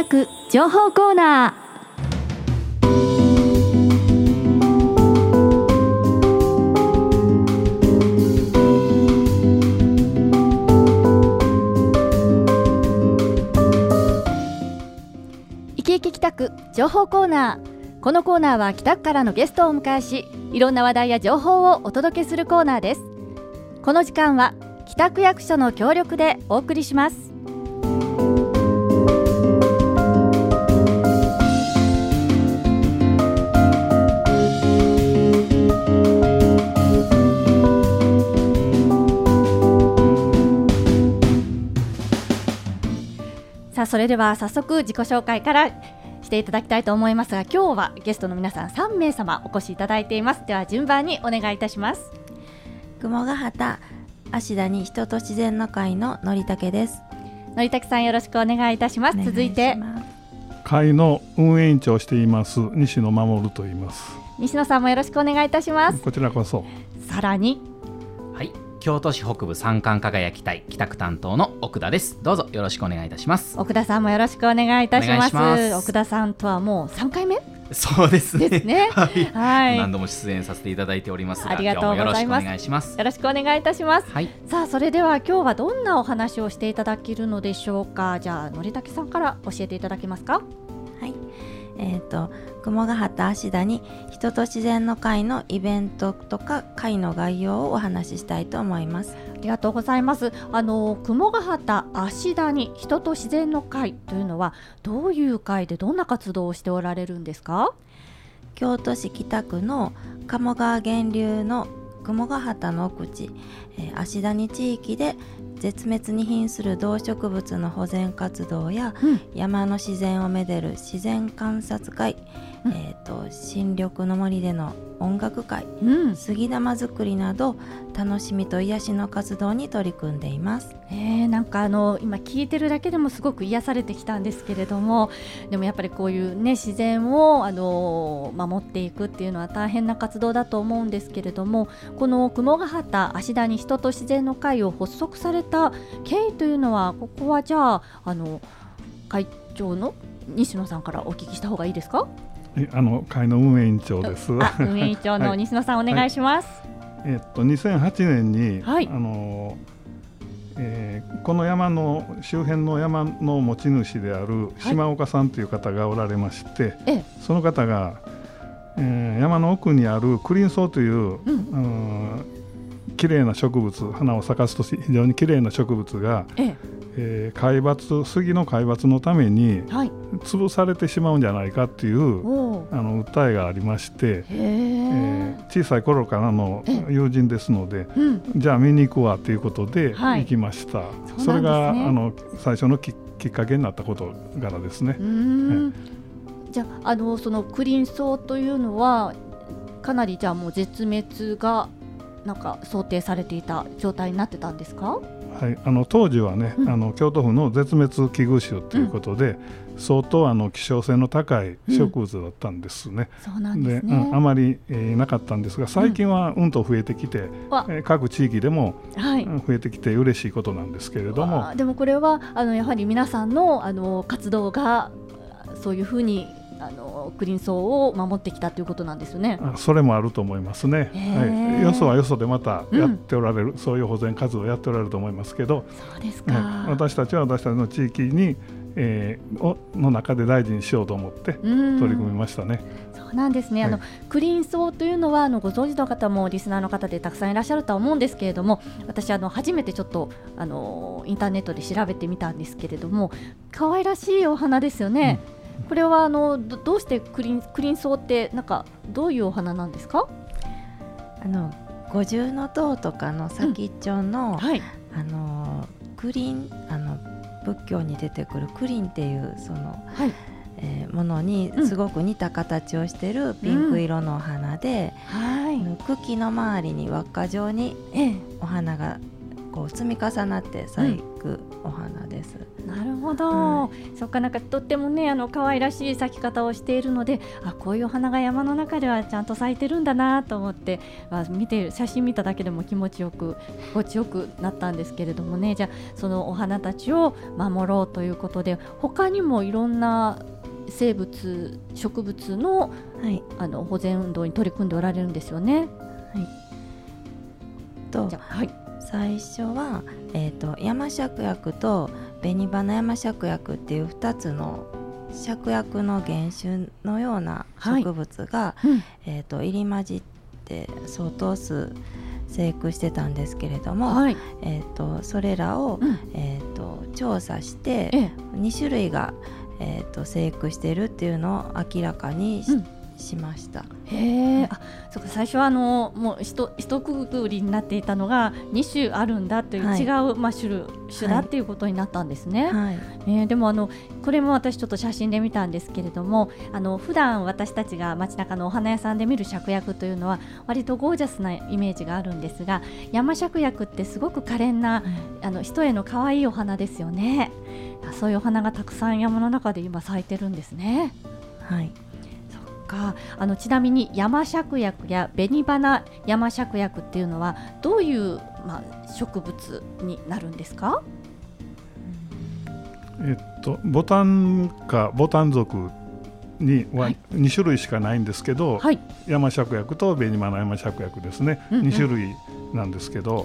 北区情報コーナー。生き生き北区情報コーナー。このコーナーは北区からのゲストをお迎えし、いろんな話題や情報をお届けするコーナーです。この時間は北区役所の協力でお送りします。さあ、それでは早速自己紹介からしていただきたいと思いますが、今日はゲストの皆さん3名様お越しいただいています。では順番にお願いいたします。 雲ヶ畑芦谷人と自然の会ののりたけです。 のりたけさん、よろしくお願いいたします。続いて会の運営委員長をしています西野守と言います。 西野さんもよろしくお願いいたします。 こちらこそ。 さらに、 はい、京都市北部三冠輝き隊北区担当の奥田です。どうぞよろしくお願いいたします。 奥田さんもよろしくお願いいたします。 お願いします。 奥田さんとはもう3回目そうですね。 ですね。はい、 何度も出演させていただいておりますが、 ありがとうございます。 今日もよろしくお願いします。 よろしくお願いいたします。 はい、 さあ、それでは今日はどんなお話をしていただけるのでしょうか。じゃあのりたけさんから教えていただけますか。 はい、雲ヶ畑芦谷人と自然の会のイベントとか会の概要をお話ししたいと思います。 ありがとうございます。雲ヶ畑芦谷人と自然の会というのはどういう会でどんな活動をしておられるんですか。 京都市北区の鴨川源流の雲ヶ畑の奥地、芦谷地域で絶滅に瀕する動植物の保全活動や、山の自然をめでる自然観察会、新緑の森での音楽会、杉玉作りなど楽しみと癒しの活動に取り組んでいます。 なんか今聞いてるだけでもすごく癒されてきたんですけれども、でもやっぱりこういうね、自然を守っていくっていうのは大変な活動だと思うんですけれども、この雲ヶ畑芦谷人と自然の会を発足された経緯というのは、ここはじゃあ会長の西野さんからお聞きした方がいいですか。 会の運営委員長です。 運営委員長の西野さん、お願いします。 2008年に、 はい、 この山の周辺の山の持ち主である島岡さんという方がおられまして、その方が、山の奥にあるクリンソウという、きれいな植物、花を咲かすと非常にきれいな植物が、杉の皆伐のために潰されてしまうんじゃないかっていう訴えがありまして、小さい頃からの友人ですので、じゃあ見に行くわということで行きました。それが最初のきっかけになったことからですね。 じゃあそのクリンソウというのはかなりじゃあもう絶滅がなんか想定されていた状態になってたんですか。 はい、当時はね、京都府の絶滅危惧種ということで、相当希少性の高い植物だったんですね。 そうなんですね。 あまり、なかったんですが、最近はと増えてきて、各地域でも、増えてきて嬉しいことなんですけれども、 でもこれはやはり皆さんの活動がそういうふうにクリンソウを守ってきたということなんですよね。 それもあると思いますね。よそはよそでまたやっておられる、そういう保全活動をやっておられると思いますけど、 そうですか。 私たちは私たちの地域に、の中で大事にしようと思って取り組みましたね。 そうなんですね。クリンソウというのはご存知の方もリスナーの方でたくさんいらっしゃるとは思うんですけれども、私初めてちょっとインターネットで調べてみたんですけれども、可愛らしいお花ですよね。これはどうしてクリンソウってなんかどういうお花なんですか。 五重塔とかの先っちょの、クリン仏教に出てくるクリンっていうその、ものにすごく似た形をしているピンク色のお花で、茎の周りに輪っか状にお花がこう積み重なって咲くお花です。 なるほど、そっか、なんかとってもね可愛らしい咲き方をしているので、こういうお花が山の中ではちゃんと咲いてるんだなと思って、写真見ただけでも心地よくなったんですけれどもね。じゃあそのお花たちを守ろうということで、他にもいろんな植物の、保全運動に取り組んでおられるんですよね。 最初は、山芍薬と紅花山芍薬っていう2つの芍薬の原種のような植物が、入り混じって相当数生育してたんですけれども、それらを、調査して、2種類が、生育しているっていうのを明らかにしました。 そうか、最初はもう一括りになっていたのが2種あるんだという、違う、種だっていうことになったんですね。でもこれも私ちょっと写真で見たんですけれども、普段私たちが街中のお花屋さんで見る芍薬というのは割とゴージャスなイメージがあるんですが、山芍薬ってすごく可憐な、一重の可愛いお花ですよね。そういうお花がたくさん山の中で今咲いてるんですね。ちなみに山芍薬や紅花山芍薬っていうのはどういう、植物になるんですか？ ボタンかボタン属には2種類しかないんですけど、山芍薬と紅花山芍薬ですね、2種類なんですけど、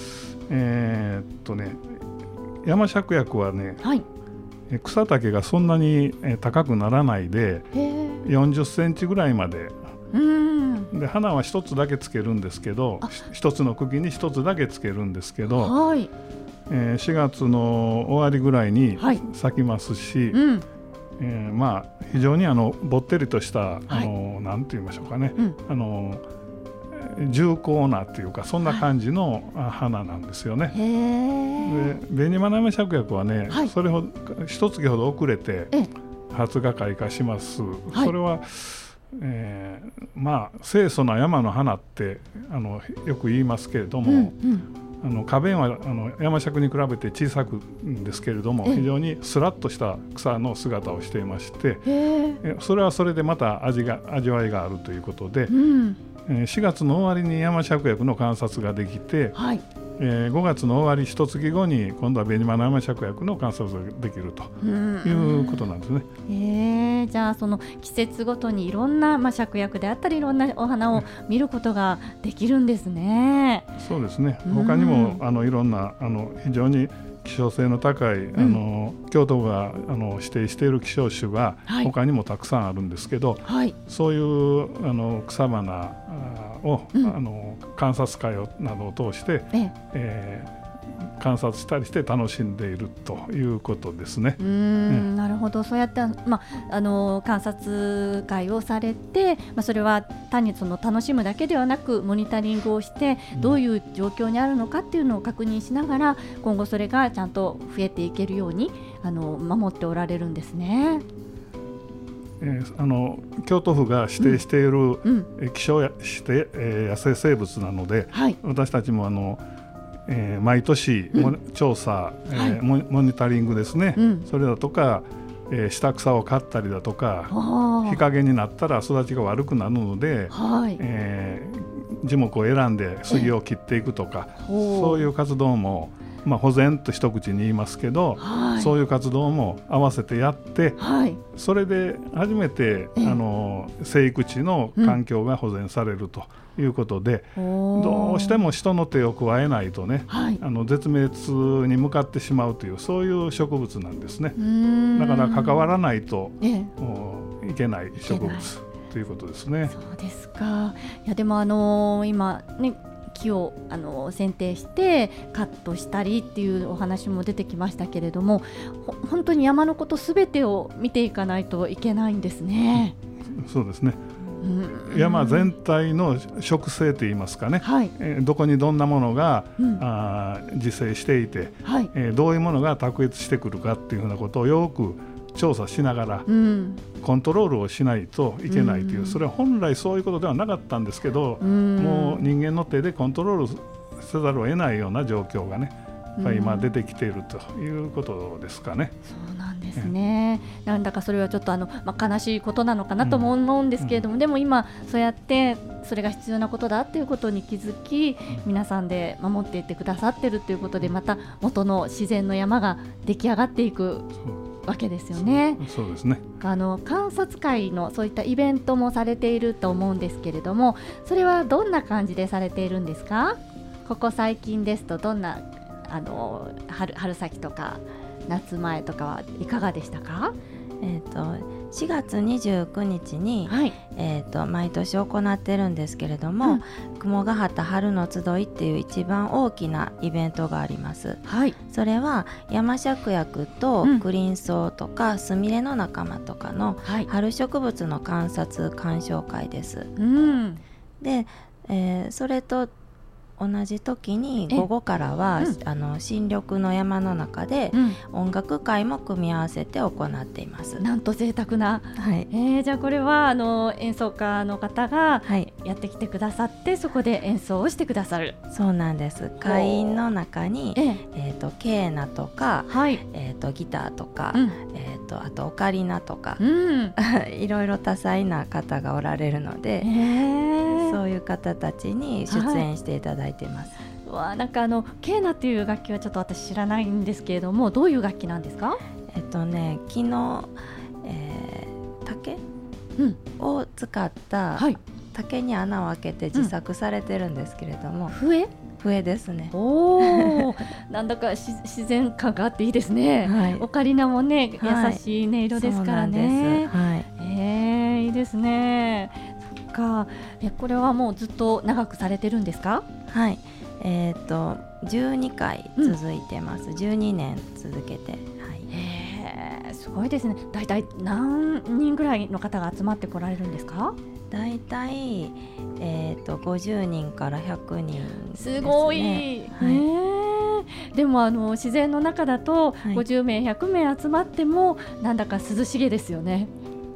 山芍薬はね、草丈がそんなに高くならないで40センチぐらいまで、で花は1つだけつけるんですけど、1つの茎に1つだけつけるんですけど、4月の終わりぐらいに咲きますし、非常にぼってりとしたなんて言いましょうかね、重厚なっていうか、そんな感じの花なんですよね。で紅花山芍薬はね、それほど1月ほど遅れて発芽開花します。それは、清楚な山の花ってよく言いますけれども、花弁は山芍に比べて小さくんですけれども、非常にスラッとした草の姿をしていまして、それはそれでまた味わいがあるということで、4月の終わりに山芍薬の観察ができて、5月の終わり1月後に今度は紅花山芍薬の観察ができるということなんですね。 じゃあその季節ごとにいろんな芍薬であったりいろんなお花を見ることができるんですね。 そうですね。他にもいろんな非常に希少性の高い京都が指定している希少種が他にもたくさんあるんですけど、そういう草花を観察会などを通して、観察したりして楽しんでいるということですね。 なるほど。そうやって、観察会をされて、それは単に楽しむだけではなくモニタリングをしてどういう状況にあるのかっていうのを確認しながら、今後それがちゃんと増えていけるように守っておられるんですね。 京都府が指定している希少指定野生生物なので、私たちも毎年調査、モニタリングですね、それだとか、下草を刈ったりだとか、日陰になったら育ちが悪くなるので、樹木を選んで杉を切っていくとか、そういう活動も、保全と一口に言いますけど、そういう活動も合わせてやって、それで初めて生育地の環境が保全されるということで、どうしても人の手を加えないとね、絶滅に向かってしまうという、そういう植物なんですね。だから関わらないといけない植物ということですね。 そうですか。いやでも今ね、木を剪定してカットしたりっていうお話も出てきましたけれども、本当に山のことすべてを見ていかないといけないんですね。 そうですね。山全体の植生といいますかね、どこにどんなものが、自生していて、どういうものが卓越してくるかっていうふうなことをよく調査しながら、コントロールをしないといけないという、それは本来そういうことではなかったんですけど、もう人間の手でコントロールせざるを得ないような状況がねやっぱり今出てきているということですかね。 そうなんですね。なんだかそれはちょっと悲しいことなのかなとも思うんですけれども、でも今そうやってそれが必要なことだっていうことに気づき、皆さんで守っていってくださってるということで、また元の自然の山が出来上がっていくわけですよね。 そうですね。 観察会のそういったイベントもされていると思うんですけれども、それはどんな感じでされているんですか？ここ最近ですとどんな春先とか夏前とかはいかがでしたか ？4月29日に、はい毎年行ってるんですけれども、雲ヶ畑春の集いっていう一番大きなイベントがあります、はい、それは山芍薬とクリンソウとかスミレの仲間とかの春植物の観察鑑賞会です、で、それと同じ時に午後からは、新緑の山の中で音楽会も組み合わせて行っています。 なんと贅沢な、はい、じゃあこれは演奏家の方がやってきてくださって、そこで演奏をしてくださる。 そうなんです。会員の中に、ケーナとか、ギターとか、あとオカリナとか、いろいろ多彩な方がおられるので、そういう方たちに出演していただいています。 なんかケーナっていう楽器はちょっと私知らないんですけれども、どういう楽器なんですか？ 木の、竹、を使った、竹に穴を開けて自作されてるんですけれども、笛ですね。 なんだか自然感があっていいですね、オカリナもね、優しい音色ですからね。いいですね。そっか。これはもうずっと長くされてるんですか？はい、 12回続いてます。12年続けて、 すごいですね。だいたい何人ぐらいの方が集まってこられるんですか？ だいたい50人から100人ですね。 すごい、でも自然の中だと50名100名集まってもなんだか涼しげですよね。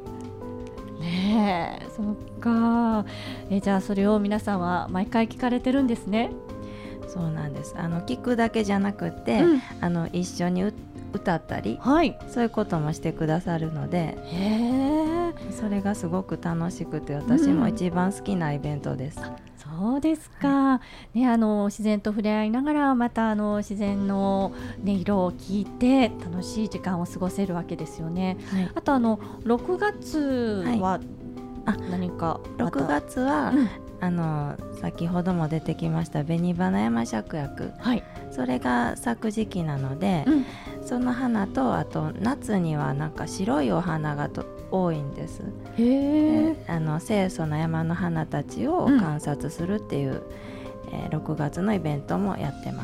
そっか。じゃあそれを皆さんは毎回聞かれてるんですね。 そうなんです。聞くだけじゃなくて、一緒に歌ったり、そういうこともしてくださるので、それがすごく楽しくて、私も一番好きなイベントです。 そうですか、自然と触れ合いながら、また自然の音色を聞いて楽しい時間を過ごせるわけですよね。あと6月は何か、 6月は、先ほども出てきました紅花山芍薬、それが咲く時期なので、その花と、あと夏にはなんか白いお花が多いんです。清楚な山の花たちを観察するっていう、6月のイベントもやってます。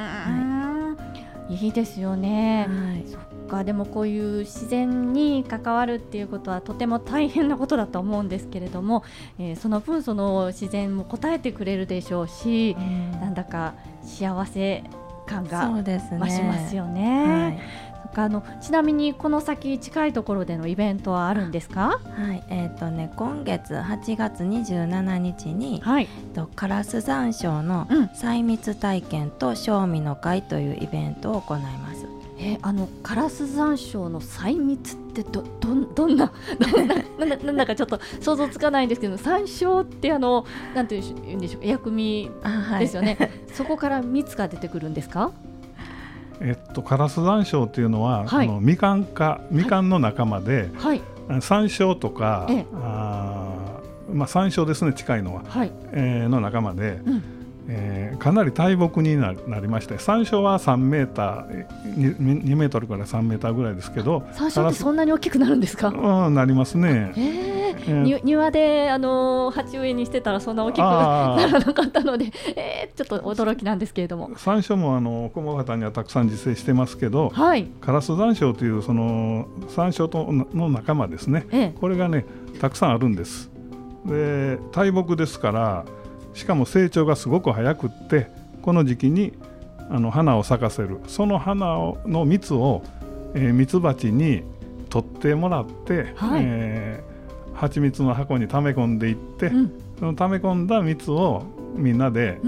いいですよね。そっか。でもこういう自然に関わるっていうことはとても大変なことだと思うんですけれども、その分その自然も応えてくれるでしょうし、なんだか幸せ感が増しますよね。ちなみにこの先近いところでのイベントはあるんですか？ 今月8月27日に、カラスザンショウの細密体験と賞味の会というイベントを行います。 カラスザンショウの細密ってどんななんだかちょっと想像つかないんですけど、山椒ってなんて言うんでしょう、薬味ですよね。そこから蜜が出てくるんですか？ カラスザンショウっていうのは、みかんの仲間で、山椒とか、山椒ですね、近いのは、の仲間で、かなり大木になりまして、山椒は3メーター2メートルから3メーターぐらいですけど、 山椒ってそんなに大きくなるんですか？ なりますね。 庭で鉢植えにしてたらそんな大きくならなかったので、ちょっと驚きなんですけれども、 山椒も駒ヶ畑にはたくさん自生してますけど、カラスザンショウというその山椒の仲間ですね、これがねたくさんあるんです。で、大木ですから、しかも成長がすごく早くって、この時期に花を咲かせる。その花の蜜を、ミツバチに取ってもらって、蜂蜜の箱に溜め込んでいって、その溜め込んだ蜜をみんなで、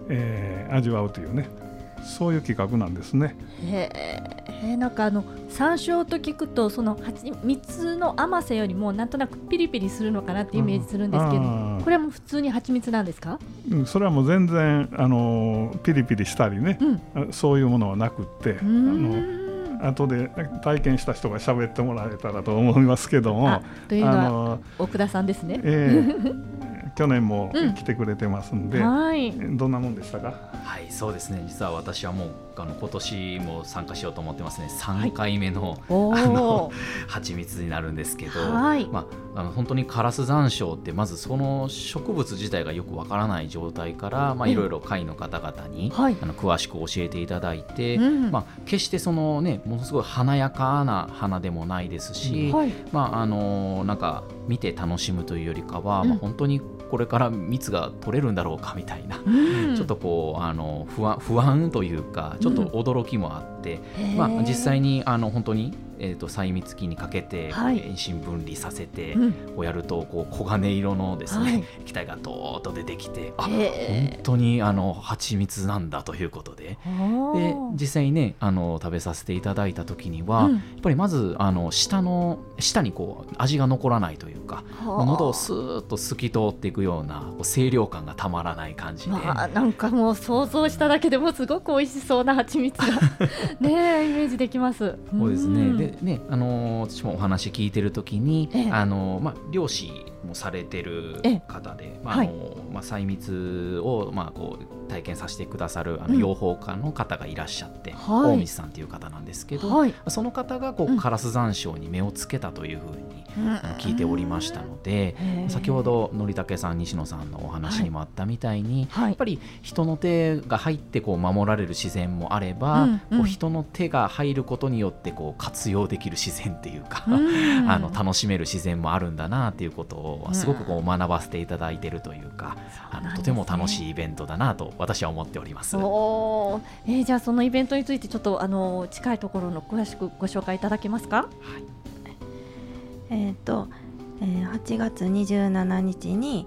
味わうというね、そういう企画なんですね。 なんか山椒と聞くとその蜂蜜の甘さよりもなんとなくピリピリするのかなってイメージするんですけど、これはもう普通に蜂蜜なんですか？ それはもう全然ピリピリしたりね、そういうものはなくって、後で体験した人が喋ってもらえたらと思いますけども、 というのは奥田さんですね。 去年も来てくれてますんで、どんなもんでしたか？ はい、そうですね、実は私はもう今年も参加しようと思ってますね。3回目の、蜂蜜になるんですけど、本当にカラス山椒ってまずその植物自体がよくわからない状態から、いろいろ会の方々に、詳しく教えていただいて、決してそのね、ものすごい華やかな花でもないですし、なんか見て楽しむというよりかは、本当にこれから蜜が取れるんだろうかみたいな、ちょっとこう不安というかちょっと驚きもあって、実際に本当に細蜜期にかけて遠心分離させて、こうやるとこう黄金色のですね、液体がドーッと出てきて、本当に蜂蜜なんだということで、実際にね食べさせていただいた時には、やっぱりまず舌にこう味が残らないというか、喉をスーッと透き通っていくような清涼感がたまらない感じで、 なんかもう想像しただけでもすごく美味しそうな蜂蜜がねイメージできます。 そうですね。でね、私もお話聞いてる時に、漁師もされてる方で、細蜜をこう体験させてくださる養蜂家の方がいらっしゃって、大西さんという方なんですけど、その方がこうカラス山椒に目をつけたというふうに聞いておりましたので、先ほどのりたけさん西野さんのお話にもあったみたいに、やっぱり人の手が入ってこう守られる自然もあれば、こう人の手が入ることによってこう活用できる自然っていうか、楽しめる自然もあるんだなっていうことをすごくこう学ばせていただいているというか、とても楽しいイベントだなと私は思っております。 じゃあそのイベントについてちょっと近いところの詳しくご紹介いただけますか？ 8月27日に、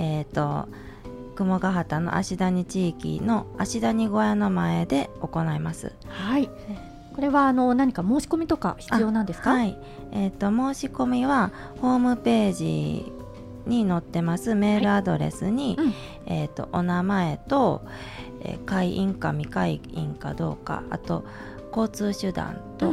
雲ヶ畑の足谷地域の足谷小屋の前で行います。 これは何か申し込みとか必要なんですか？申し込みはホームページに載ってますメールアドレスに、お名前と、会員か未会員かどうか、あと交通手段と、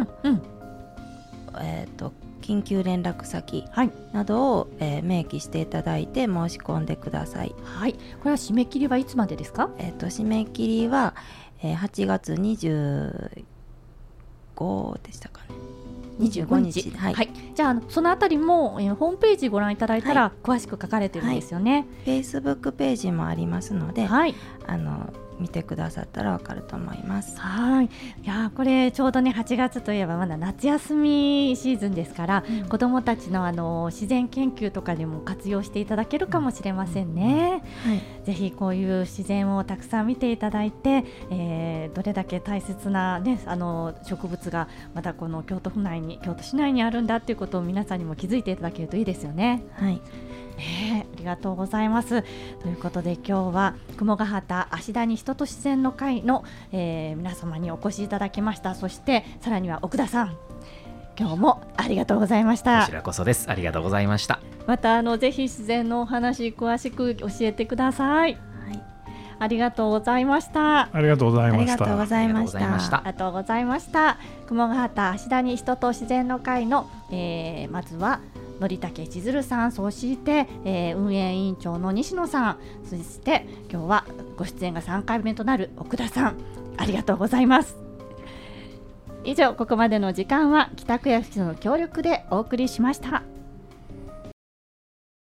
緊急連絡先などを、明記していただいて申し込んでください。 これは締め切りはいつまでですか？ 締め切りは、8月25でしたかね。25日。 じゃあそのあたりも、ホームページご覧いただいたら詳しく書かれてるんですよね。 Facebook ページもありますので、見てくださったらわかると思います。 いやこれちょうどね8月といえばまだ夏休みシーズンですから、子どもたちの自然研究とかにも活用していただけるかもしれませんね。ぜひこういう自然をたくさん見ていただいて、どれだけ大切な、植物がまたこの京都市内にあるんだっていうことを皆さんにも気づいていただけるといいですよね。ありがとうございます。ということで今日は雲ヶ畑足谷人と自然の会の、皆様にお越しいただきました。そしてさらには奥田さん、今日もありがとうございました。 こちらこそです。ありがとうございました。 またぜひ自然のお話詳しく教えてください。ありがとうございました。 ありがとうございました。 ありがとうございました。 ありがとうございました。雲ヶ畑足谷人と自然の会の、まずはのりたけ千鶴さん、そして、運営委員長の西野さん、そして今日はご出演が3回目となる奥田さん、ありがとうございます。以上、ここまでの時間は北区役所の協力でお送りしました。